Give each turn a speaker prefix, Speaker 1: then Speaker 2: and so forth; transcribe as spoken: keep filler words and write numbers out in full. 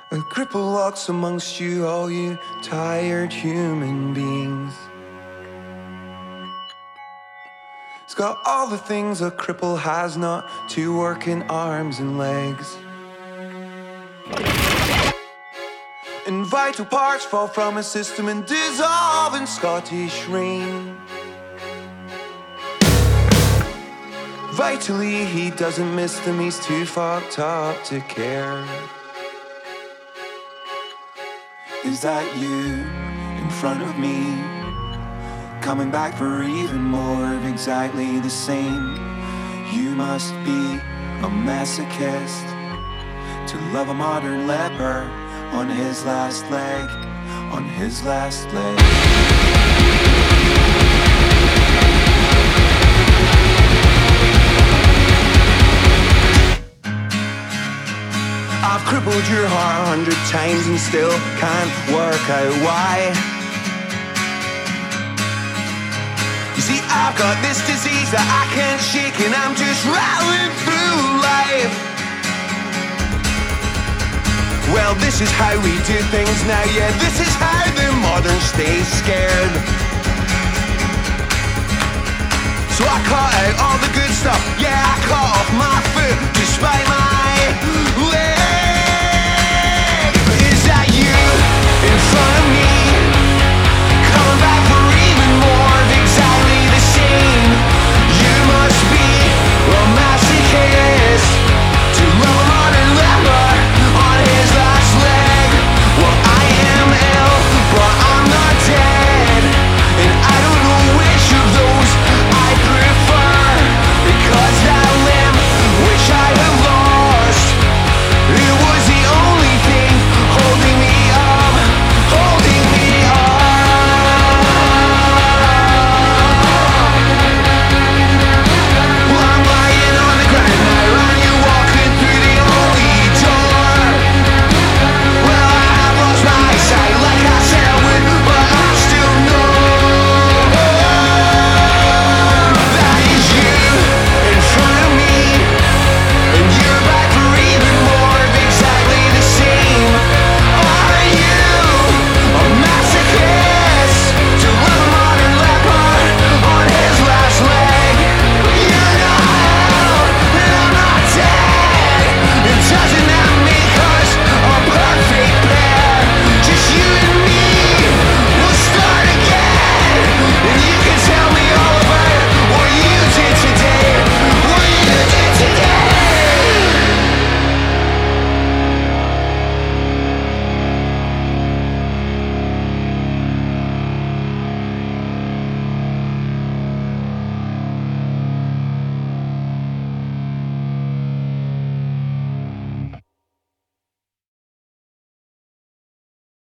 Speaker 1: A cripple walks amongst you, all you tired human beings. It's got all the things a cripple has, not two working arms and legs. And vital parts fall from his system and dissolve in Scottish rain. Vitally, he doesn't miss them, he's too fucked up to care. Is that you in front of me? Coming back for even more of exactly the same. You must be a masochist to love a modern leper on his last leg, on his last leg. I've crippled your heart a hundred times and still can't work out why. You see, I've got this disease that I can't shake and I'm just rattling through life. Well, this is how we do things now, yeah, this is how the modern stays scared. So I cut out all the good stuff, yeah, I cut